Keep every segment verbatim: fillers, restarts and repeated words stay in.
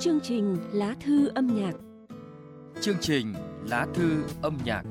Chương trình Lá thư âm nhạc. Chương trình Lá thư âm nhạc.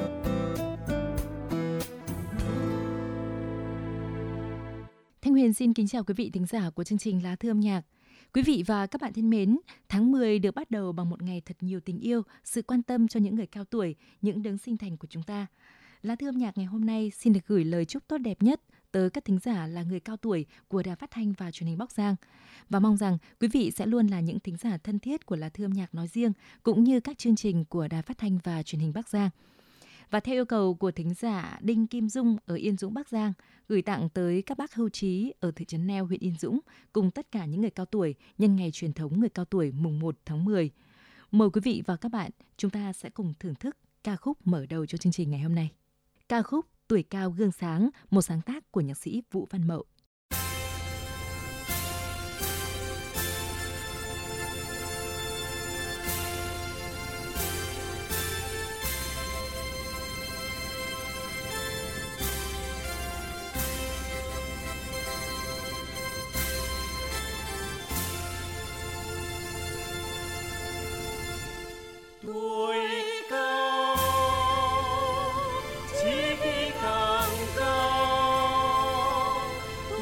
Thanh Huyền xin kính chào quý vị thính giả của chương trình Lá thư âm nhạc. Quý vị và các bạn thân mến, tháng mười được bắt đầu bằng một ngày thật nhiều tình yêu, sự quan tâm cho những người cao tuổi, những đấng sinh thành của chúng ta. Lá thư âm nhạc ngày hôm nay xin được gửi lời chúc tốt đẹp nhất tới các thính giả là người cao tuổi của Đài Phát thanh và Truyền hình Bắc Giang. Và mong rằng quý vị sẽ luôn là những thính giả thân thiết của Lá thư âm nhạc nói riêng, cũng như các chương trình của Đài Phát thanh và Truyền hình Bắc Giang. Và theo yêu cầu của thính giả Đinh Kim Dung ở Yên Dũng, Bắc Giang, gửi tặng tới các bác hưu trí ở thị trấn Neo, huyện Yên Dũng, cùng tất cả những người cao tuổi nhân ngày truyền thống người cao tuổi mùng một tháng mười. Mời quý vị và các bạn, chúng ta sẽ cùng thưởng thức ca khúc mở đầu cho chương trình ngày hôm nay. Ca khúc Tuổi cao gương sáng, một sáng tác của nhạc sĩ Vũ Văn Mậu. Tuổi cao, chí khí càng cao,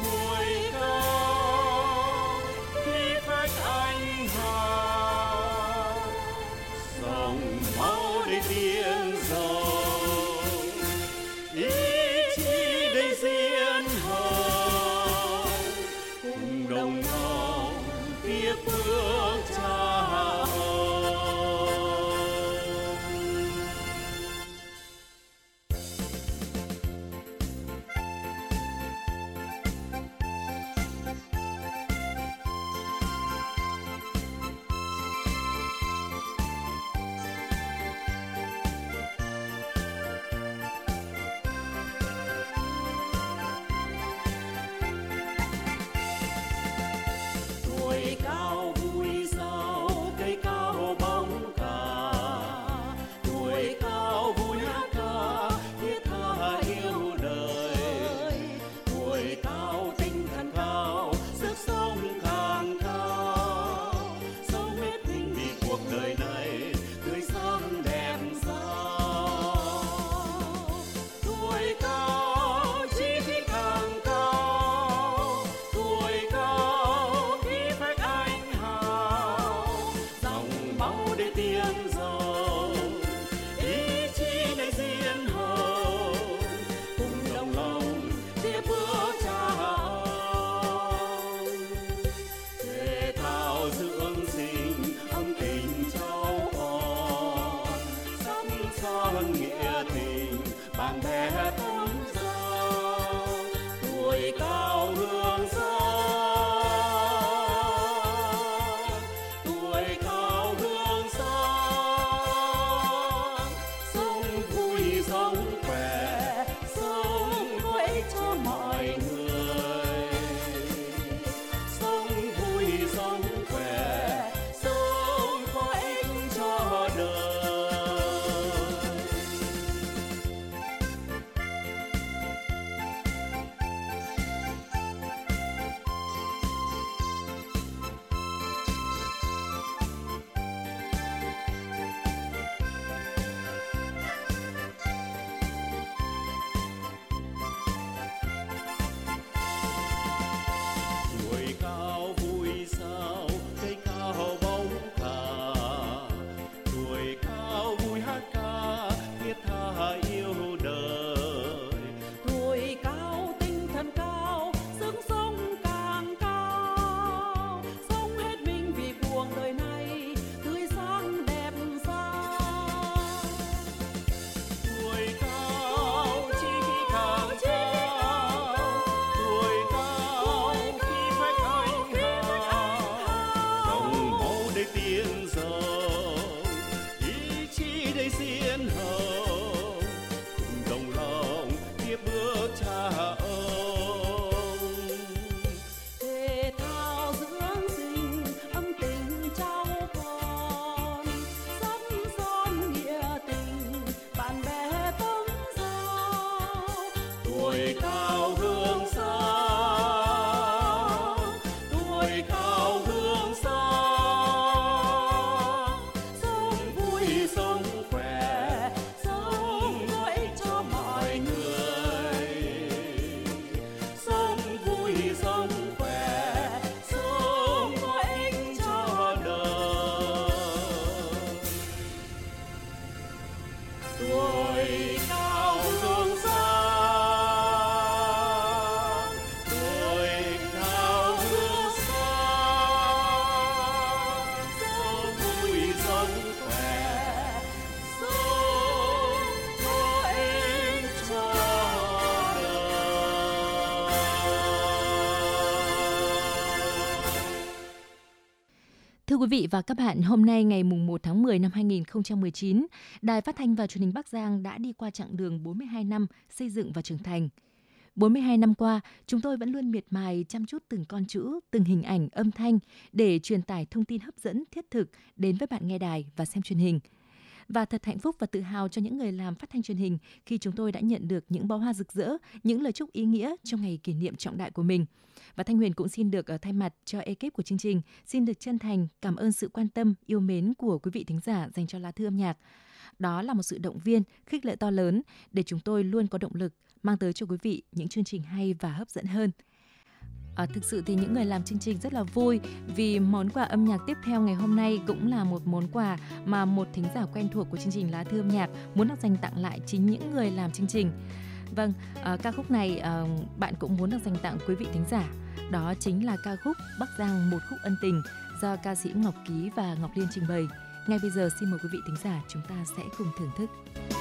quý vị và các bạn, hôm nay ngày mùng một tháng mười năm hai nghìn không trăm mười chín, Đài Phát thanh và Truyền hình Bắc Giang đã đi qua chặng đường bốn mươi hai năm xây dựng và trưởng thành. bốn mươi hai năm qua, chúng tôi vẫn luôn miệt mài chăm chút từng con chữ, từng hình ảnh, âm thanh để truyền tải thông tin hấp dẫn, thiết thực đến với bạn nghe đài và xem truyền hình. Và thật hạnh phúc và tự hào cho những người làm phát thanh truyền hình khi chúng tôi đã nhận được những bó hoa rực rỡ, những lời chúc ý nghĩa trong ngày kỷ niệm trọng đại của mình. Và Thanh Huyền cũng xin được thay mặt cho ekip của chương trình, xin được chân thành cảm ơn sự quan tâm, yêu mến của quý vị thính giả dành cho lá thư âm nhạc. Đó là một sự động viên, khích lệ to lớn để chúng tôi luôn có động lực mang tới cho quý vị những chương trình hay và hấp dẫn hơn. À, thực sự thì những người làm chương trình rất là vui vì món quà âm nhạc tiếp theo ngày hôm nay cũng là một món quà mà một thính giả quen thuộc của chương trình Lá Thư Âm Nhạc muốn được dành tặng lại chính những người làm chương trình. Vâng, à, ca khúc này à, bạn cũng muốn được dành tặng quý vị thính giả. Đó chính là ca khúc Bắc Giang Một Khúc Ân Tình do ca sĩ Ngọc Ký và Ngọc Liên trình bày. Ngay bây giờ xin mời quý vị thính giả chúng ta sẽ cùng thưởng thức.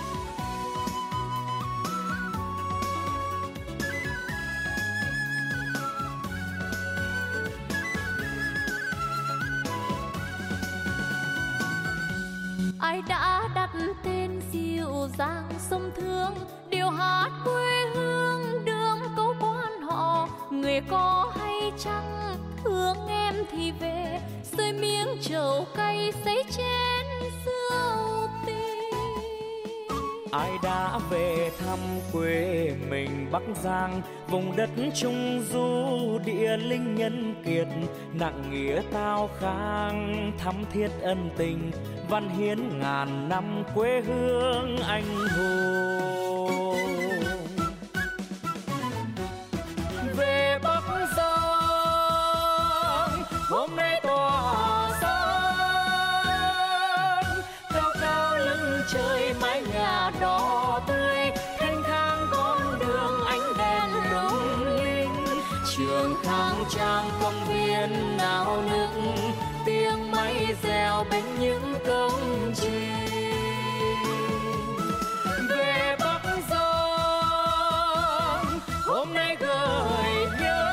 Ai đã đặt tên dịu dàng sông Thương, điệu hát quê hương đương câu quan họ. Người có hay chăng thương em thì về, xơi miếng trầu cay sấy chén rượu tình. Ai đã về thăm quê mình Bắc Giang, vùng đất trung du địa linh nhân kiệt, nặng nghĩa tao khang thắm thiết ân tình, văn hiến ngàn năm quê hương anh hùng. Về Bắc Giang hôm nay tỏa sáng, cao cao lưng trời mái nhà đỏ tươi, thanh thang con đường ánh đèn lung linh. Trường khang trang công viên náo nức, tiếng máy reo bên những công trình. Về Bắc Giang hôm nay gợi nhớ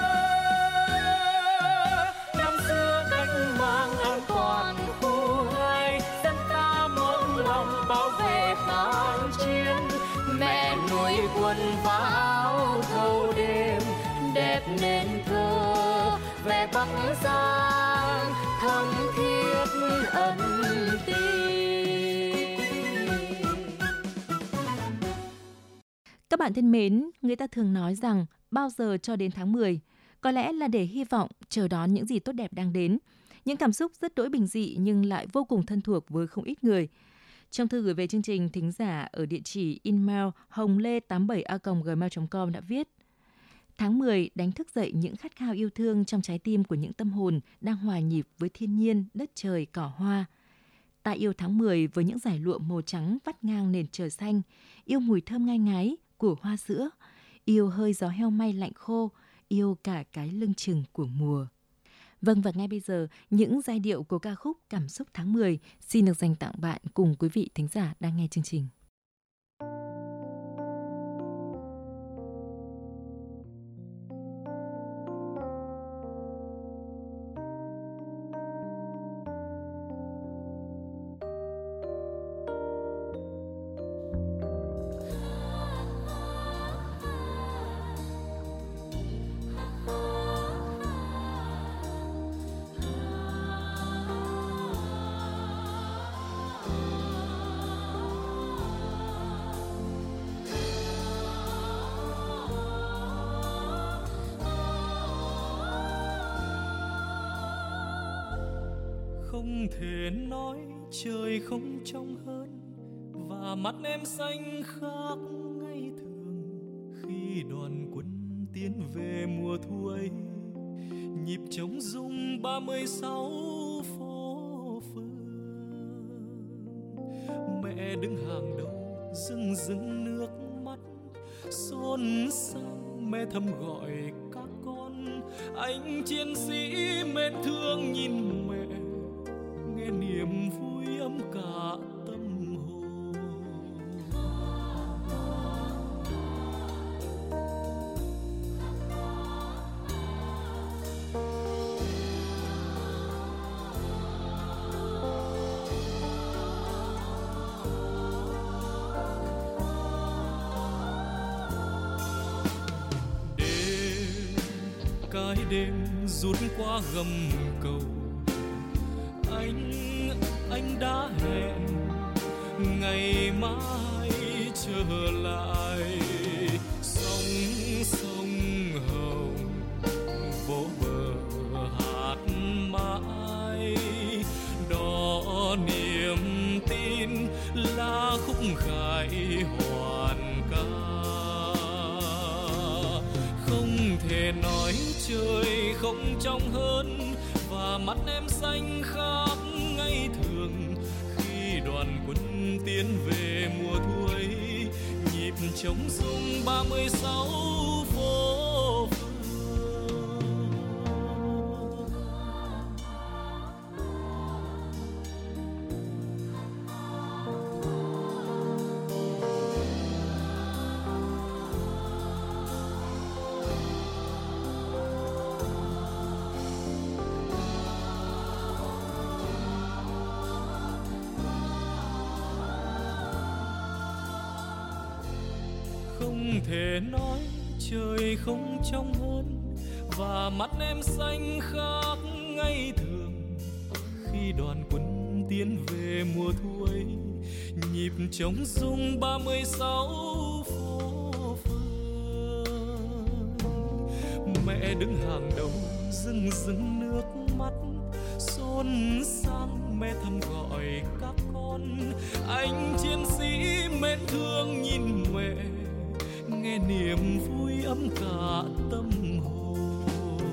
năm xưa cách mạng an toàn khu hai, dân ta một lòng bảo vệ kháng chiến. Mẹ nuôi quân vác áo thâu đêm, đẹp nên thơ về Bắc Giang thắm thiết ân tình. Các bạn thân mến, người ta thường nói rằng bao giờ cho đến tháng mười, có lẽ là để hy vọng chờ đón những gì tốt đẹp đang đến. Những cảm xúc rất đỗi bình dị nhưng lại vô cùng thân thuộc với không ít người. Trong thư gửi về chương trình, thính giả ở địa chỉ email hongle tám mươi bảy a còng gmail chấm com đã viết: Tháng mười đánh thức dậy những khát khao yêu thương trong trái tim của những tâm hồn đang hòa nhịp với thiên nhiên, đất trời, cỏ hoa. Ta yêu tháng mười với những dải lụa màu trắng vắt ngang nền trời xanh, yêu mùi thơm ngai ngái của hoa sữa, yêu hơi gió heo may lạnh khô, yêu cả cái lưng chừng của mùa. Vâng, và ngay bây giờ, những giai điệu của ca khúc Cảm xúc tháng mười xin được dành tặng bạn cùng quý vị thính giả đang nghe chương trình. Không thể nói trời không trong hơn, và mắt em xanh khác ngày thường. Khi đoàn quân tiến về mùa thu ấy, nhịp trống rung ba mươi sáu phố phường. Mẹ đứng hàng đầu rưng rưng nước mắt xôn xao, mẹ thầm gọi các con. Anh chiến sĩ mến thương nhìn mẹ, nghe niềm vui ấm cả tâm hồn. cái đêm rút qua gầm cầu. Anh, anh đã hẹn ngày mai trở lại. Sông sông Hồng vỗ bờ hát mãi, đó niềm tin là khúc khải hoàn ca. Không thể nói trời không trong hơn, và mắt em xanh khắp ngày thường khi đoàn quân tiến về mùa thu ấy. Nhịp trống rung ba mươi sáu phố phường. Không thể nói trời không trong hơn, và mắt em xanh khác ngày thường khi đoàn quân tiến về mùa thu ấy. Nhịp trống rung ba mươi sáu phố phường. Mẹ đứng hàng đầu rưng rưng nước mắt, xôn xang mẹ thầm gọi các con. Anh chiến sĩ mến thương nhìn mẹ, nghe niềm vui ấm cả tâm hồn.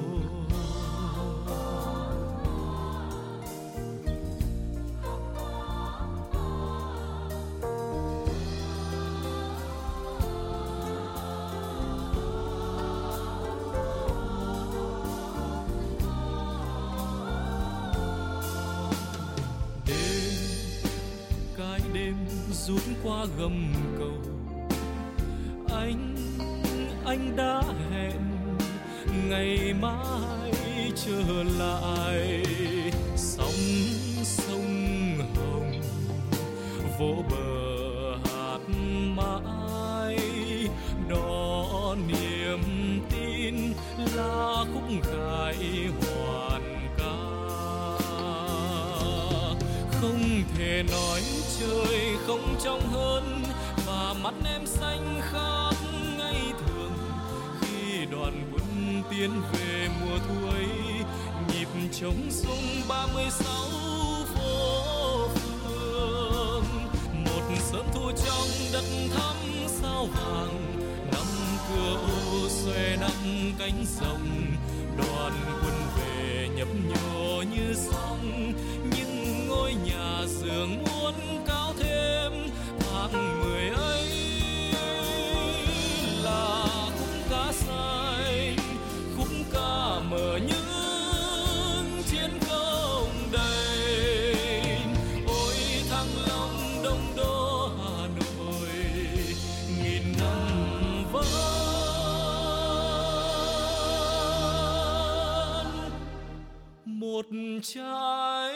Đêm, cái đêm rút qua gầm cầu. Anh, anh đã hẹn ngày mai trở lại. Sóng sông Hồng vỗ bờ hát mãi, đó niềm tin là khúc khải hoàn ca. Không thể nói trời không trong hơn, và mắt em xanh khác ngày thường khi đoàn quân tiến về mùa thu ấy. Nhịp trống rung ba mươi sáu phố phường. Một sớm thu trong đất thắm sao vàng, năm cửa ô xòe năm cánh rồng. Đoàn quân về nhấp nhô như sóng, những ngôi nhà giường muốn cao thêm. Tháng mười ấy là khúc ca xanh, khúc ca mở những chiến công đầy. Ôi Thăng Long Đông Đô Hà Nội, nghìn năm vẫn một trái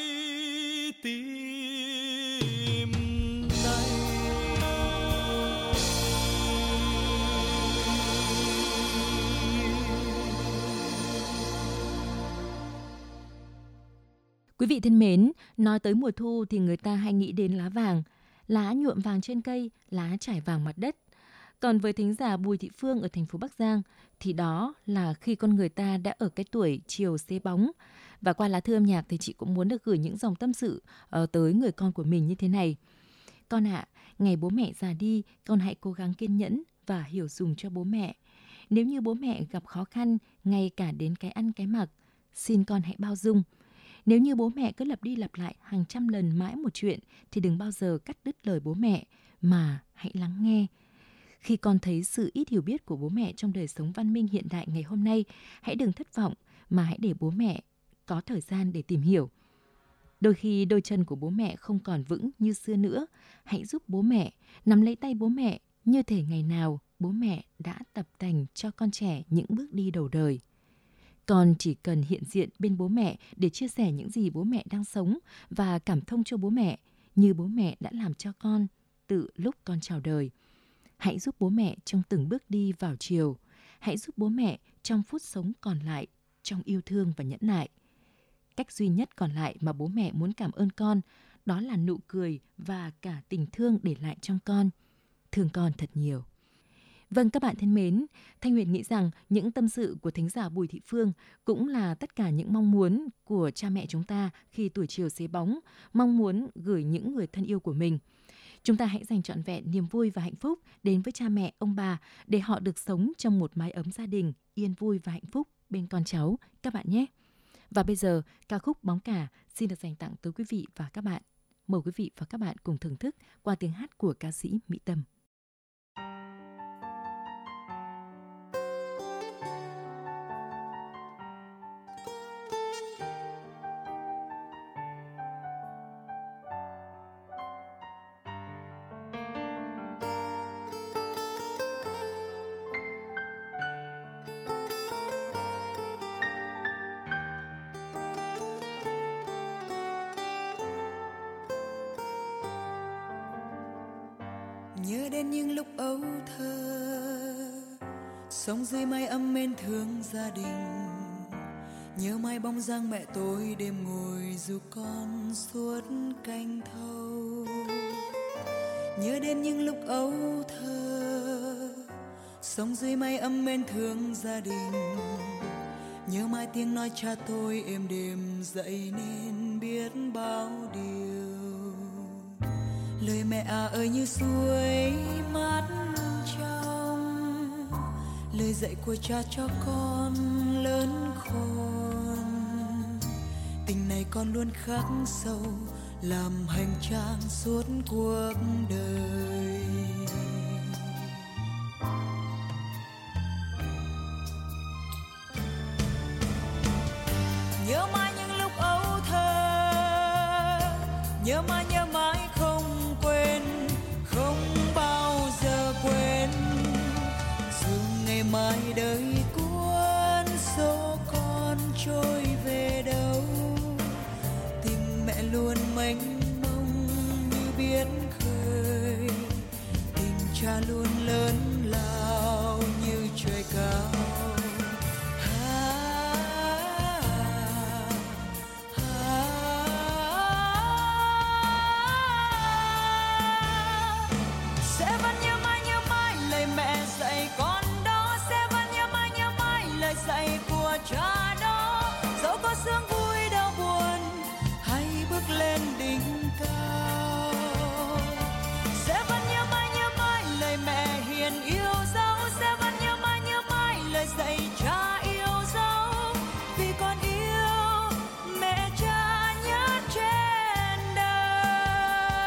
tim này. Quý vị thân mến, nói tới mùa thu thì người ta hay nghĩ đến lá vàng, lá nhuộm vàng trên cây, lá trải vàng mặt đất. Còn với thính giả Bùi Thị Phương ở thành phố Bắc Giang thì đó là khi con người ta đã ở cái tuổi chiều xế bóng. Và qua lá thư âm nhạc thì chị cũng muốn được gửi những dòng tâm sự uh, tới người con của mình như thế này. Con ạ, à, ngày bố mẹ già đi, con hãy cố gắng kiên nhẫn và hiểu dùng cho bố mẹ. Nếu như bố mẹ gặp khó khăn, ngay cả đến cái ăn cái mặc, xin con hãy bao dung. Nếu như bố mẹ cứ lặp đi lặp lại hàng trăm lần mãi một chuyện thì đừng bao giờ cắt đứt lời bố mẹ, mà hãy lắng nghe. Khi con thấy sự ít hiểu biết của bố mẹ trong đời sống văn minh hiện đại ngày hôm nay, hãy đừng thất vọng mà hãy để bố mẹ có thời gian để tìm hiểu. Đôi khi đôi chân của bố mẹ không còn vững như xưa nữa, hãy giúp bố mẹ, nắm lấy tay bố mẹ như thể ngày nào bố mẹ đã tập tành cho con trẻ những bước đi đầu đời. Con chỉ cần hiện diện bên bố mẹ để chia sẻ những gì bố mẹ đang sống và cảm thông cho bố mẹ như bố mẹ đã làm cho con từ lúc con chào đời. Hãy giúp bố mẹ trong từng bước đi vào chiều. Hãy giúp bố mẹ trong phút sống còn lại, trong yêu thương và nhẫn nại. Cách duy nhất còn lại mà bố mẹ muốn cảm ơn con, đó là nụ cười và cả tình thương để lại trong con. Thương con thật nhiều. Vâng, các bạn thân mến, Thanh Huyền nghĩ rằng những tâm sự của thính giả Bùi Thị Phương cũng là tất cả những mong muốn của cha mẹ chúng ta khi tuổi chiều xế bóng, mong muốn gửi những người thân yêu của mình. Chúng ta hãy dành trọn vẹn niềm vui và hạnh phúc đến với cha mẹ, ông bà để họ được sống trong một mái ấm gia đình, yên vui và hạnh phúc bên con cháu, các bạn nhé. Và bây giờ, ca khúc Bóng Cả xin được dành tặng tới quý vị và các bạn. Mời quý vị và các bạn cùng thưởng thức qua tiếng hát của ca sĩ Mỹ Tâm. Nhớ đến những lúc ấu thơ, sống dưới mái ấm mến thương gia đình. Nhớ mãi bóng dáng mẹ tôi đêm ngồi ru con suốt canh thâu. Nhớ đến những lúc ấu thơ, sống dưới mái ấm mến thương gia đình. Nhớ mãi tiếng nói cha tôi êm đềm dậy nên biết bao điều. Lời mẹ à ơi như suối mát trong, lời dạy của cha cho con lớn khôn. Tình này con luôn khắc sâu, làm hành trang suốt cuộc đời. Nhớ mãi những lúc ấu thơ, nhớ mãi nhớ mãi không quên, không bao giờ quên. Dù ngày mai đời cuốn số con trôi về đâu, tình mẹ luôn mênh mông như biển khơi, tình cha luôn lớn lao như trời cao. Cha đó dẫu có sướng vui đau buồn hay bước lên đỉnh cao, sẽ vẫn nhớ mãi nhớ mãi lời mẹ hiền yêu dấu, sẽ vẫn nhớ mãi nhớ mãi lời dạy cha yêu dấu, vì con yêu mẹ cha nhất trên đời.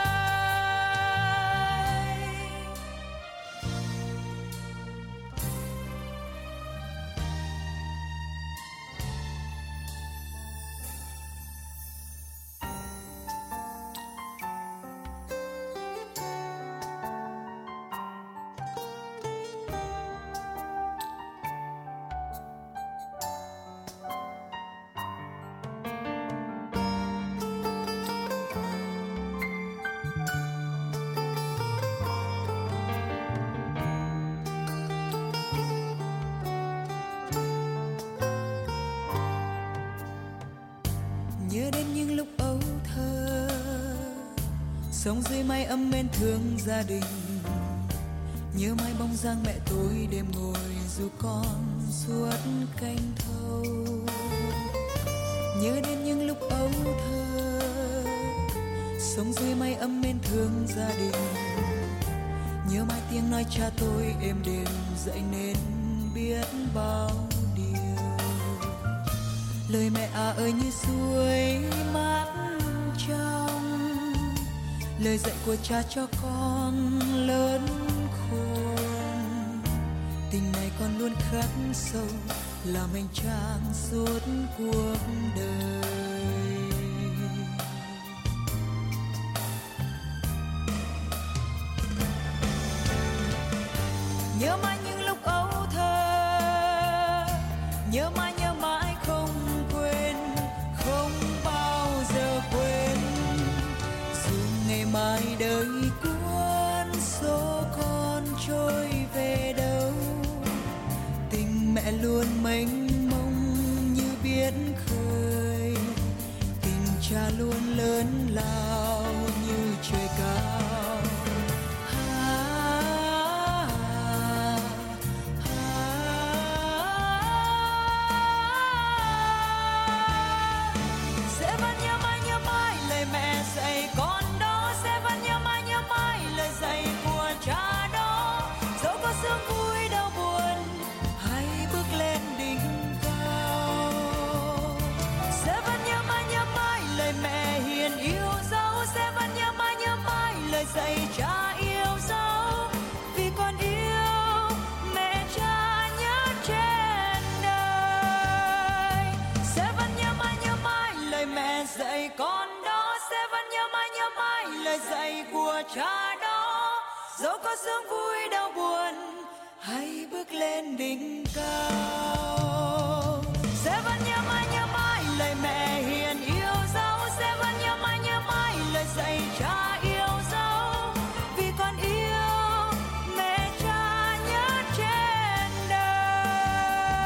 Nhớ đến những lúc ấu thơ, sống dưới mái ấm mến thương gia đình. Nhớ mãi bóng dáng mẹ tôi đêm ngồi ru con suốt canh thâu. Nhớ đến những lúc ấu thơ, sống dưới mái ấm mến thương gia đình. Nhớ mãi tiếng nói cha tôi êm đềm dậy nên biết bao điều. Lời mẹ à ơi như suối mát trong, lời dạy của cha cho con lớn khôn. Tình này con luôn khắc sâu, làm hành trang suốt cuộc đời. Nhớ mãi những lúc ấu thơ, nhớ mãi nhớ mãi không quên, không bao giờ quên. Dù ngày mai đời cuốn số con trôi về đâu, tình mẹ luôn mênh mông như biển khơi, tình cha luôn lớn lao như trời cao. Sẽ vẫn nhớ mãi nhớ mãi lời mẹ dạy con đó, sẽ vẫn nhớ mãi nhớ mãi lời dạy của cha đó. Dẫu có sướng vui đau buồn, hãy bước lên đỉnh cao. Sẽ vẫn nhớ mãi nhớ mãi lời mẹ hiền yêu dấu, sẽ vẫn nhớ mãi nhớ mãi lời dạy cha yêu dấu. Vì con yêu mẹ cha nhớ trên đời. Sẽ vẫn nhớ mãi nhớ mãi lời mẹ dạy con đó, sẽ vẫn nhớ mãi nhớ mãi lời dạy của cha đó. Dẫu có sướng vui đau buồn, hãy bước lên đỉnh cao. Sẽ vẫn nhớ mãi nhớ mãi lời mẹ hiền yêu dấu, sẽ vẫn nhớ mãi nhớ mãi lời dạy cha yêu dấu. Vì con yêu mẹ cha nhớ trên đời.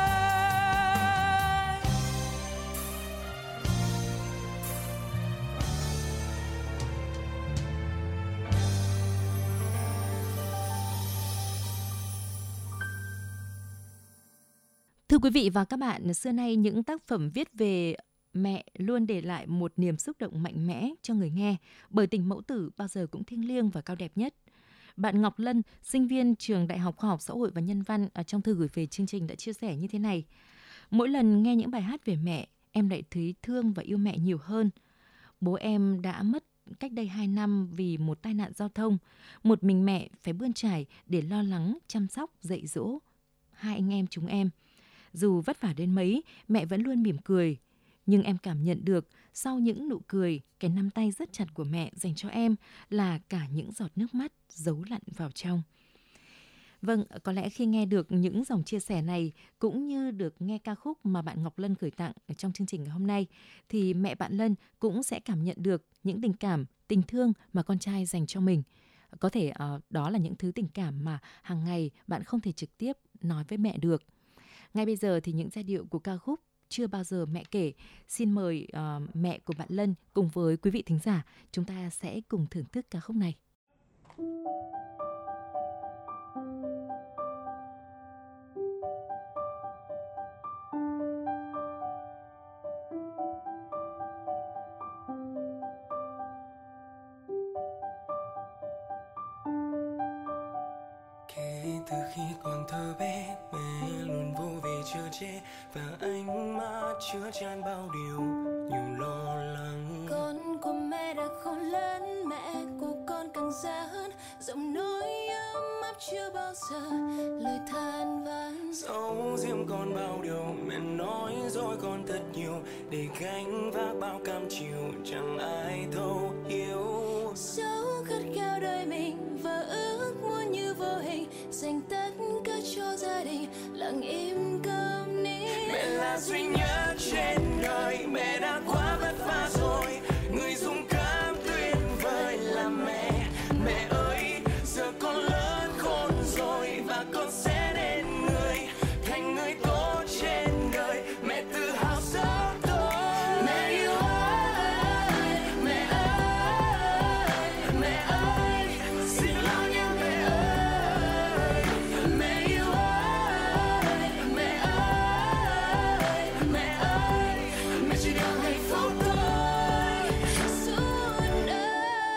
Thưa quý vị và các bạn, xưa nay những tác phẩm viết về mẹ luôn để lại một niềm xúc động mạnh mẽ cho người nghe, bởi tình mẫu tử bao giờ cũng thiêng liêng và cao đẹp nhất. Bạn Ngọc Lân, sinh viên trường Đại học Khoa học Xã hội và Nhân văn, ở trong thư gửi về chương trình đã chia sẻ như thế này. Mỗi lần nghe những bài hát về mẹ, em lại thấy thương và yêu mẹ nhiều hơn. Bố em đã mất cách đây hai năm vì một tai nạn giao thông. Một mình mẹ phải bươn trải để lo lắng, chăm sóc, dạy dỗ hai anh em chúng em. Dù vất vả đến mấy, mẹ vẫn luôn mỉm cười. Nhưng em cảm nhận được sau những nụ cười, cái nắm tay rất chặt của mẹ dành cho em là cả những giọt nước mắt giấu lặn vào trong. Vâng, có lẽ khi nghe được những dòng chia sẻ này cũng như được nghe ca khúc mà bạn Ngọc Lân gửi tặng ở trong chương trình ngày hôm nay, thì mẹ bạn Lân cũng sẽ cảm nhận được những tình cảm, tình thương mà con trai dành cho mình. Có thể uh, đó là những thứ tình cảm mà hàng ngày bạn không thể trực tiếp nói với mẹ được. Ngay bây giờ thì những giai điệu của ca khúc Chưa Bao Giờ Mẹ Kể, xin mời uh, mẹ của bạn Lân cùng với quý vị thính giả, chúng ta sẽ cùng thưởng thức ca khúc này. Kể từ khi còn thơ bé, mẹ luôn vô về chở che và ánh mắt chứa chan bao điều nhiều lo lắng. Con của mẹ đã khôn lớn, mẹ của con càng già hơn, giọng nói ấm áp chưa bao giờ lời than vãn. Dẫu riêng con bao điều, mẹ nói rồi con thật nhiều để gánh vác bao cam chịu chẳng ai thấu hiểu. Dẫu khát khao đời mình và ước muốn như vô hình, dành tất cả cho gia đình lặng im câm nín. Mẹ là duy nhất trên đời, mẹ đã quá vất vả rồi, người dũng cảm tuyệt vời là mẹ. Mẹ ơi, giờ con lớn khôn rồi và con sẽ đến người thành người tốt trên đời. Mẹ tự hào sống tôi. Mẹ yêu ơi, mẹ ơi, mẹ ơi, xin lắng nghe mẹ ơi. Mẹ yêu ơi, mẹ ơi, mẹ ơi, mẹ chỉ đang hạnh phúc thôi suốt đời.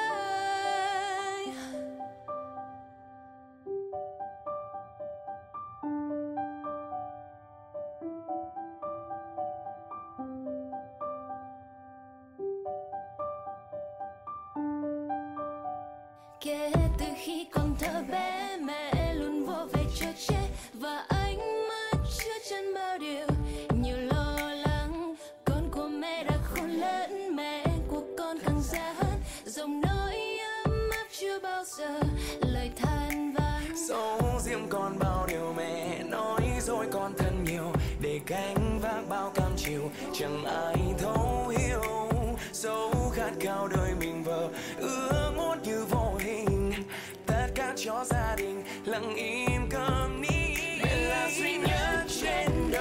Kể từ khi còn thơ bé, mẹ luôn vô về chở che và ánh mắt chứa chan bao điều nhiều lo lắng. Con của mẹ đã khôn lớn, mẹ của con càng già hơn, giọng nói ấm áp chưa bao giờ lời than vãn. Dẫu riêng con bao điều, mẹ nói rồi con thân nhiều để gánh vác bao cam chịu chẳng ai thấu hiểu. Dẫu khát khao đời mình vờ ước muốn như vô hình, tất cả cho gia đình lặng im câm nín. Mẹ là duy nhất trên đời.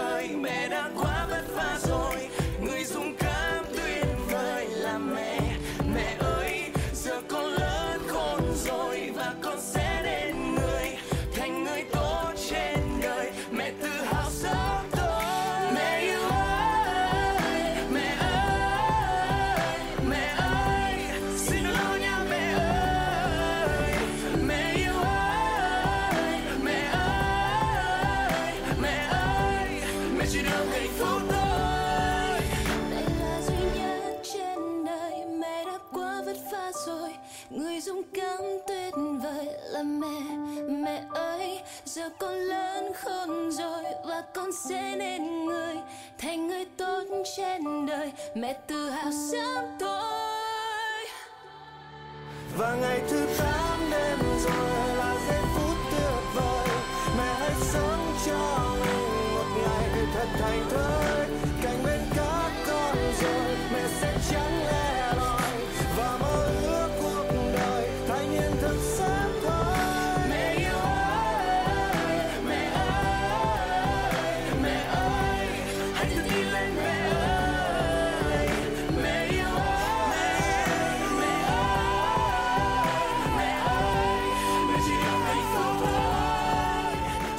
được hạnh phúc thôi. Mẹ là duy nhất trên đời, mẹ đã quá vất vả rồi, người dũng cảm tuyệt vời là mẹ. Mẹ ơi, giờ con lớn khôn rồi và con sẽ nên người thành người tốt trên đời. Mẹ tự hào sớm thôi. Và ngày thứ tám đến rồi là giây phút tuyệt vời. Mẹ hãy sống cho mình một ngày thật thành thơi. Cạnh bên các con rồi mẹ sẽ chẳng lẻ loi và mơ ước cuộc đời thành hiện thực sớm thôi. Mẹ yêu ơi, mẹ ơi, mẹ ơi, hãy tự tin lên mẹ ơi. Mẹ yêu ơi, mẹ ơi, mẹ ơi, mẹ chỉ yêu hạnh phúc thôi.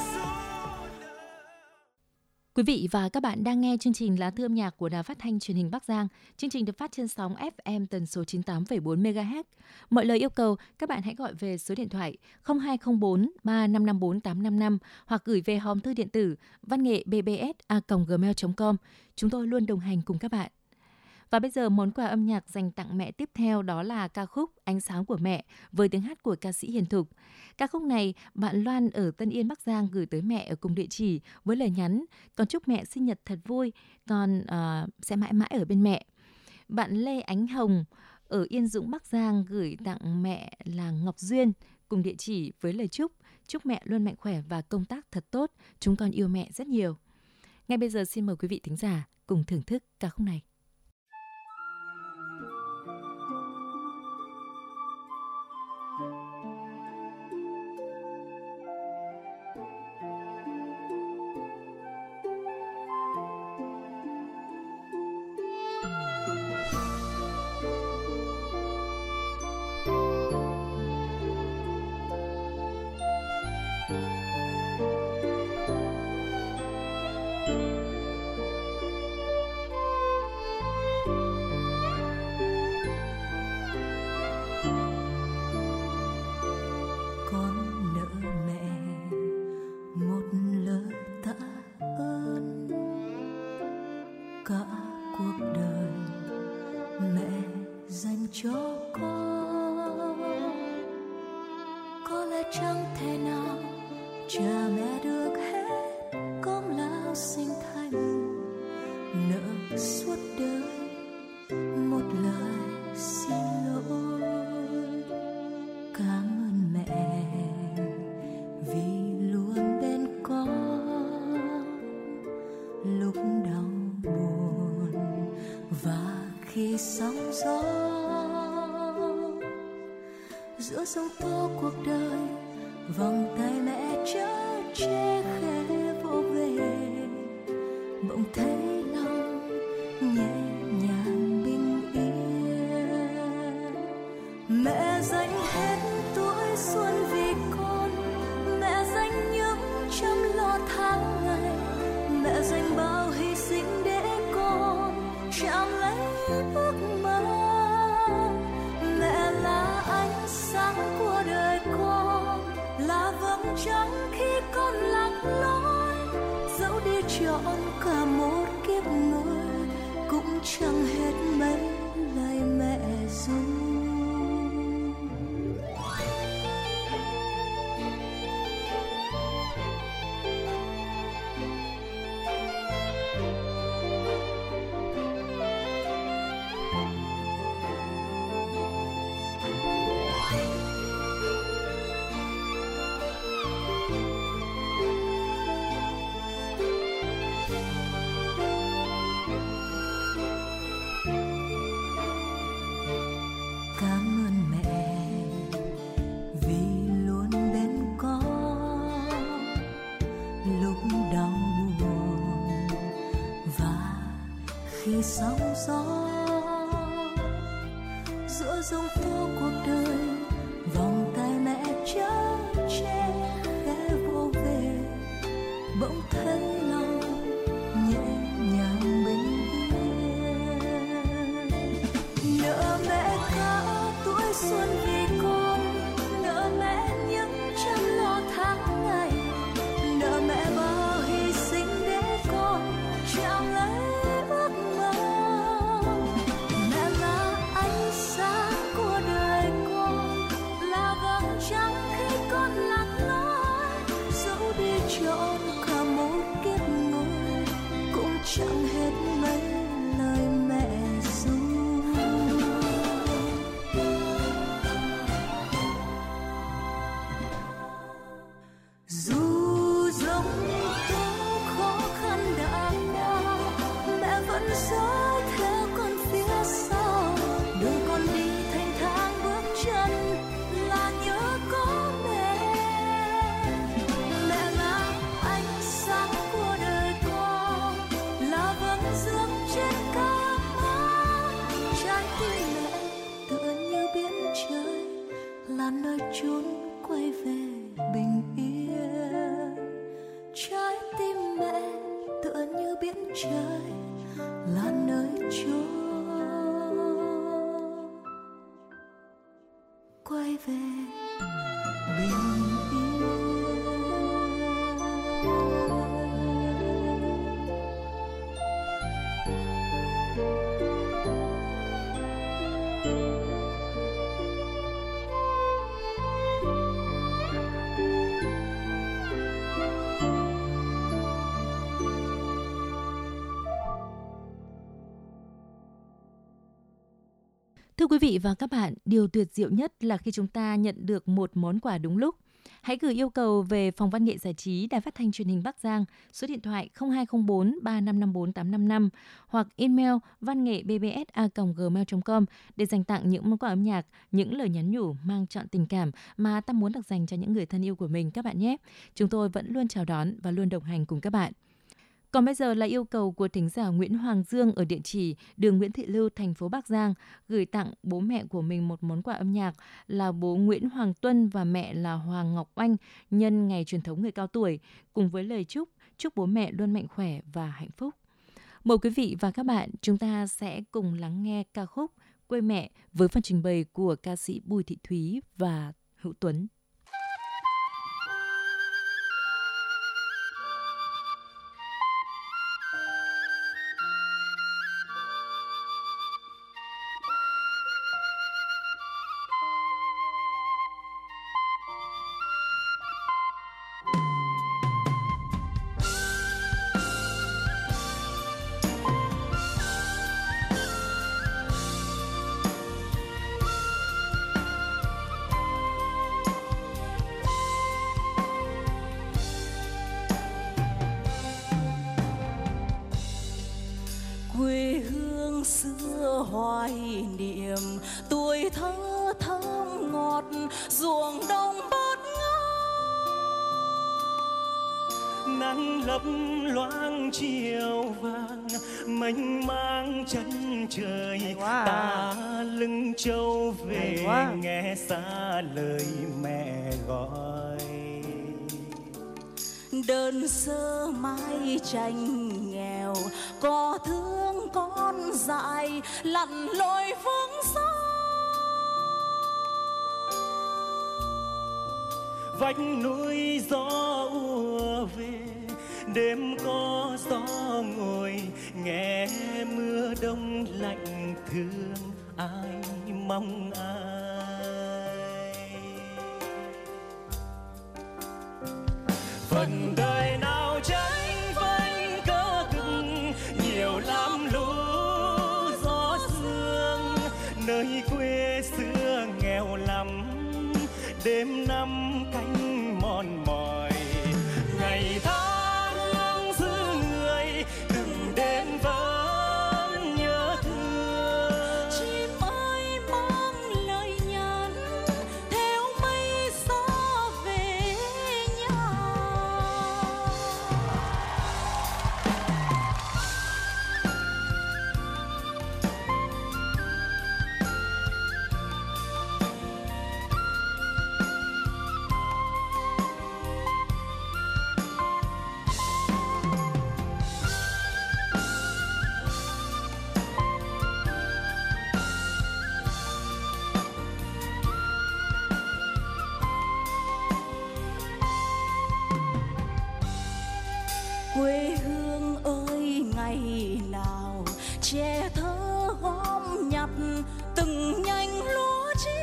Quý vị và các bạn đang nghe chương trình Lá Thư âm nhạc của Đài Phát thanh Truyền hình Bắc Giang. Chương trình được phát trên sóng ép em tần số chín mươi tám phẩy bốn mê ga héc. Mọi lời yêu cầu, các bạn hãy gọi về số điện thoại không hai không bốn ba năm năm bốn tám năm năm hoặc gửi về hòm thư điện tử văn nghệ b b s a còng gmail chấm com. Chúng tôi luôn đồng hành cùng các bạn. Và bây giờ món quà âm nhạc dành tặng mẹ tiếp theo đó là ca khúc Ánh sáng của mẹ với tiếng hát của ca sĩ Hiền Thục. Ca khúc này bạn Loan ở Tân Yên Bắc Giang gửi tới mẹ ở cùng địa chỉ với lời nhắn: con chúc mẹ sinh nhật thật vui, con uh, sẽ mãi mãi ở bên mẹ. Bạn Lê Ánh Hồng ở Yên Dũng Bắc Giang gửi tặng mẹ là Ngọc Duyên cùng địa chỉ với lời chúc: chúc mẹ luôn mạnh khỏe và công tác thật tốt, chúng con yêu mẹ rất nhiều. Ngay bây giờ xin mời quý vị thính giả cùng thưởng thức ca khúc này. giữa sóng tố cuộc đời, vòng tay mẹ chở che khẽ vỗ về, bỗng thấy lòng nhẹ nhàng bình yên. Mẹ dành hết tuổi xuân vì con, mẹ dành những trăm lo tháng ngày, mẹ dành bao hy sinh để con chạm lấy ước mơ. Mẹ là ánh sáng của đời con, là vầng trăng khi con lạc lối, dẫu đi trọn cả một kiếp người cũng chẳng hết mấy lời mẹ ru. Sóng gió giữa giông tố cuộc đời, vòng tay mẹ chở che khẽ vỗ về, bỗng thấy lòng nhẹ nhàng bình yên. Nợ mẹ cả tuổi xuân vì con, nợ mẹ những trăm lo tháng ngày, nợ mẹ bao hy sinh để con dõi theo con phía sau, đường con đi thành thang bước chân là nhớ có mẹ. Mẹ là ánh sáng của đời con, là vầng dương trên cánh má. Trái tim mẹ tựa như biển trời, là nơi chốn quay về bình yên. Trái tim mẹ tựa như biển trời, là nơi chốn quay về bình yên. Thưa quý vị và các bạn, điều tuyệt diệu nhất là khi chúng ta nhận được một món quà đúng lúc. Hãy gửi yêu cầu về Phòng Văn nghệ Giải trí Đài Phát thanh Truyền hình Bắc Giang, số điện thoại không hai không bốn ba năm năm bốn tám năm năm hoặc email văn nghệ b b s a còng gmail chấm com để dành tặng những món quà âm nhạc, những lời nhắn nhủ mang trọn tình cảm mà ta muốn được dành cho những người thân yêu của mình các bạn nhé. Chúng tôi vẫn luôn chào đón và luôn đồng hành cùng các bạn. Còn bây giờ là yêu cầu của thính giả Nguyễn Hoàng Dương ở địa chỉ đường Nguyễn Thị Lưu, thành phố Bắc Giang, gửi tặng bố mẹ của mình một món quà âm nhạc là bố Nguyễn Hoàng Tuân và mẹ là Hoàng Ngọc Oanh nhân ngày truyền thống người cao tuổi, cùng với lời chúc chúc bố mẹ luôn mạnh khỏe và hạnh phúc. Mời quý vị và các bạn, chúng ta sẽ cùng lắng nghe ca khúc Quê Mẹ với phần trình bày của ca sĩ Bùi Thị Thúy và Hữu Tuấn. Quê hương xưa hoài niệm, tuổi thơ thơm ngọt, ruộng đồng bát ngát. Nắng lấp loáng chiều vàng, mênh mang chân trời. Wow. Ta lưng trâu về wow. Nghe xa lời mẹ gọi. Đơn sơ mái tranh nghèo, có thương con dại lặn lội phương xa. Vách núi gió ùa về, đêm có gió ngồi, nghe mưa đông lạnh thương ai mong ai. Phần đời nào tranh vanh cơ cực, nhiều lắm lũ gió sương. Nơi quê xưa nghèo lắm, đêm năm cánh mòn mỏi. Ngày tháng giữ người, từng đêm vẫn nhớ thương. Chim ơi mang lời nhắn, theo mây xa về nhà. Quê hương ơi ngày nào trẻ thơ gom nhặt từng nhành lúa chín.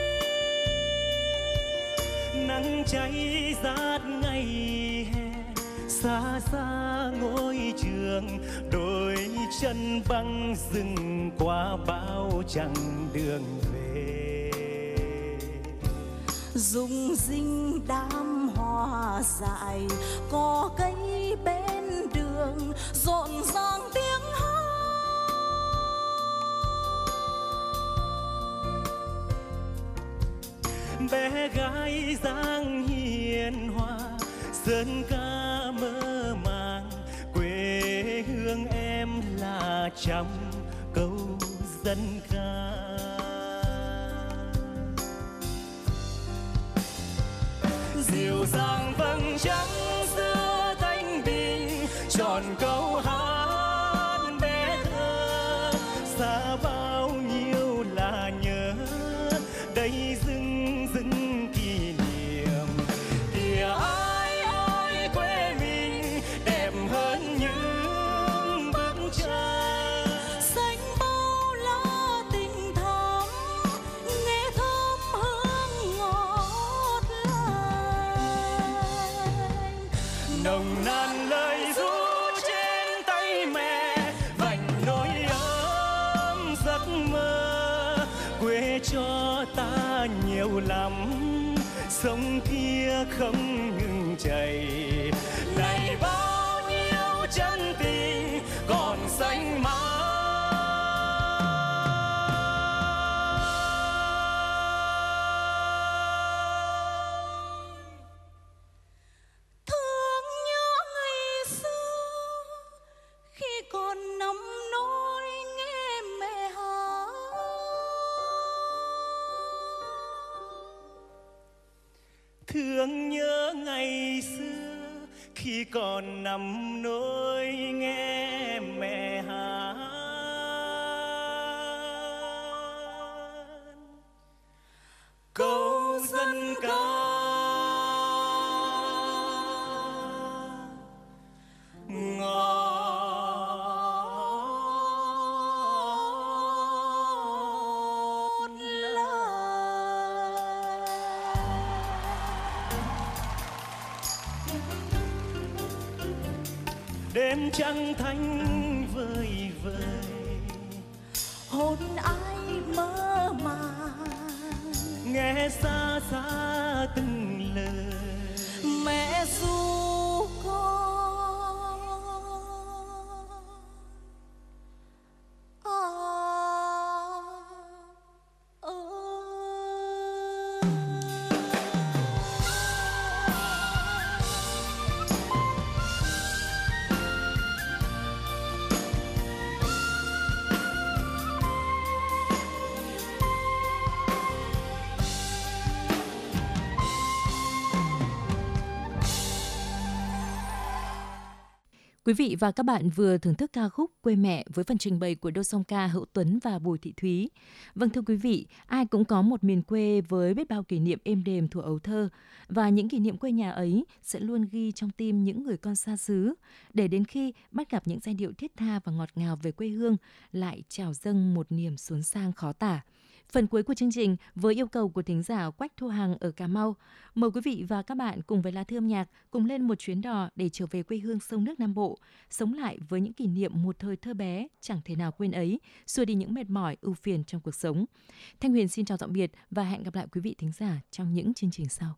Nắng cháy rát ngày hè, xa xa ngôi trường, đôi chân băng rừng qua bao chặng đường về. Rung rinh đám hoa dại, có cây bên đường rộn ràng tiếng hát. bé gái dáng hiền hòa, dân ca mơ màng quê hương em là trăm câu dân ca. Dịu dàng vầng trăng giữa thanh bình, tròn câu hát bé thơ, xa bao nhiêu là nhớ, đây dưng dưng kỷ niệm. Kìa ai ơi quê mình đẹp hơn những bức tranh, xanh bao la tình thắm, nghe thơm hương ngọt lành, nồng nàn lời ru trên tay mẹ, vành nỗi ấm giấc mơ. Quê cho ta nhiều lắm, sông kia không ngừng chảy, này bao nhiêu chân tình còn xanh mãi. thương nhớ ngày xưa khi còn nằm nỗi nghe mẹ hát. Thương nhớ ngày xưa khi còn nằm nỗi nghe mẹ hát. Câu dân ca Ngọt đêm trăng thanh vơi vơi, hôn ai mơ màng, nghe xa xa từng lời mẹ ru con. À, Quý vị và các bạn vừa thưởng thức ca khúc Quê Mẹ với phần trình bày của đôi song ca Hữu Tuấn và Bùi Thị Thúy. Vâng thưa quý vị, ai cũng có một miền quê với biết bao kỷ niệm êm đềm thuở ấu thơ, và những kỷ niệm quê nhà ấy sẽ luôn ghi trong tim những người con xa xứ, để đến khi bắt gặp những giai điệu thiết tha và ngọt ngào về quê hương lại trào dâng một niềm xốn sang khó tả. Phần cuối của chương trình với yêu cầu của thính giả Quách Thu Hằng ở Cà Mau, mời quý vị và các bạn cùng với Lá Thư âm nhạc cùng lên một chuyến đò để trở về quê hương sông nước Nam Bộ, sống lại với những kỷ niệm một thời thơ bé chẳng thể nào quên ấy, xua đi những mệt mỏi ưu phiền trong cuộc sống. Thanh Huyền xin chào tạm biệt và hẹn gặp lại quý vị thính giả trong những chương trình sau.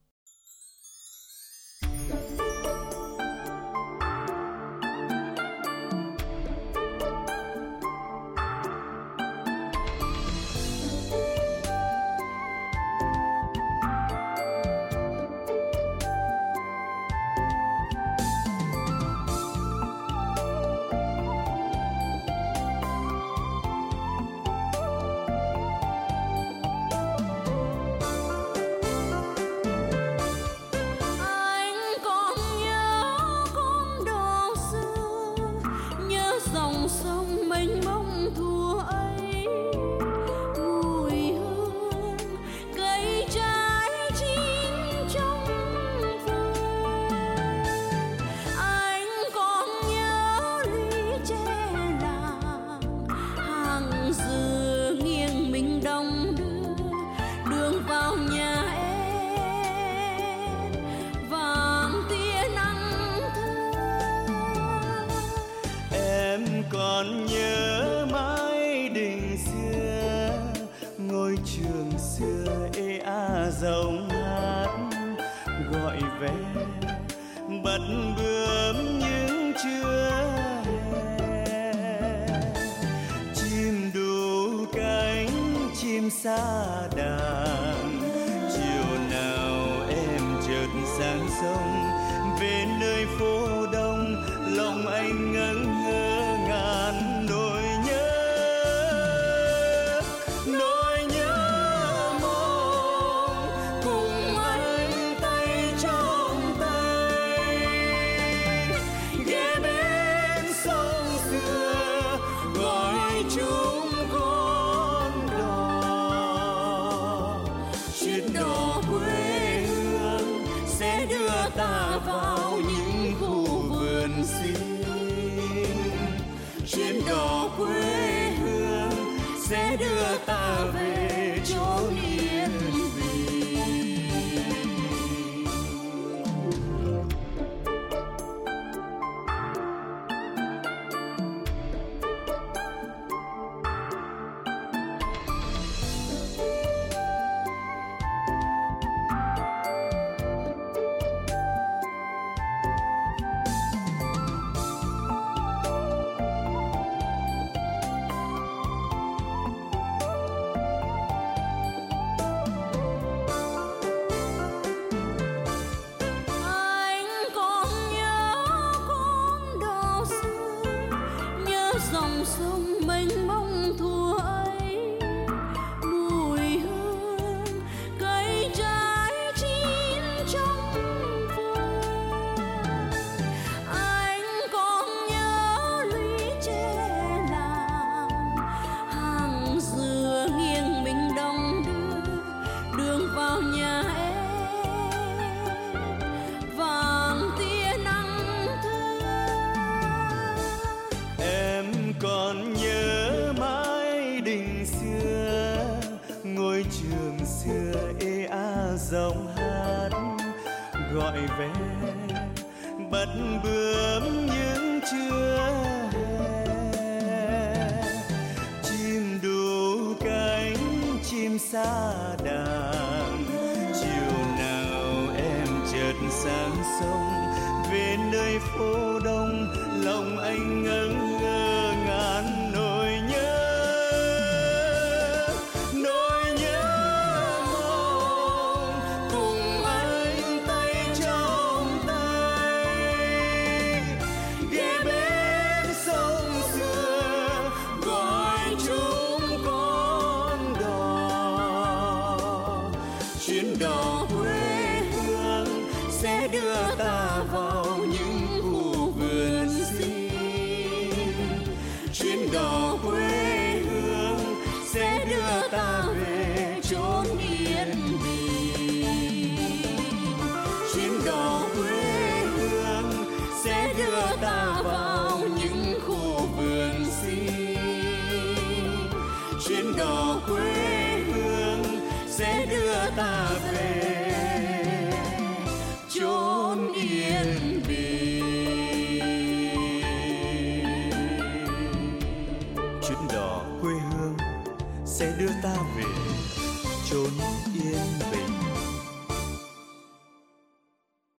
còn nhớ mãi đình xưa, ngôi trường xưa ê a giọng hát gọi về bật bướm những trưa hè. Chim đủ cánh chim xa đàn chiều sông về nơi phố đông, lòng anh ngỡ ngơ ngàn nỗi nhớ, nỗi nhớ mong cùng anh tay trong tay ghé bên sông xưa gọi chúng con đò. Chuyến đò quê hương sẽ đưa ta vào những khu vườn xinh. Chuyến đò quê hương sẽ đưa ta về chốn yên bình. Dòng sông mênh mông thuở ấy, mùi hương cây trái chín trong vườn. Anh còn nhớ lũy tre làng, hàng dừa nghiêng mình đông đưa đường vào nhà em, vàng tia nắng còn nhớ mãi đình xưa, ngôi trường xưa ê a giọng hát gọi về bắt bướm những trưa hè. Chim đủ cánh chim xa đàn, chiều nào em chợt sang sông về nơi phố đông, lòng anh ngỡ ngơ ngàn nỗi nhớ, nỗi nhớ mong cùng anh tay trong tay ghé bên sông xưa gọi chúng con đò. Chuyến đò quê hương sẽ đưa ta vào những khu vườn xinh. Chuyến đò quê hương sẽ đưa ta về chốn yên bình. Chuyến đò quê hương sẽ đưa ta vào những khu vườn xinh. Chuyến đò quê hương sẽ đưa ta về